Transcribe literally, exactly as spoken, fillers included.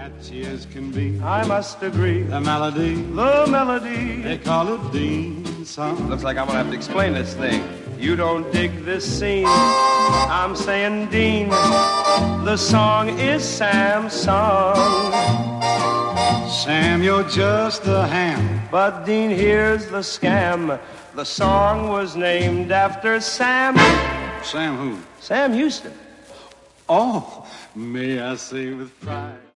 catchy as can be. I must agree. The melody, The melody. they call it Dean's song. Looks like I'm gonna have to explain this thing. You don't dig this scene. I'm saying, Dean, the song is Sam's song. Sam, you're just a ham. But Dean, here's the scam. The song was named after Sam. Sam who? Sam Houston. Oh, may I say with pride.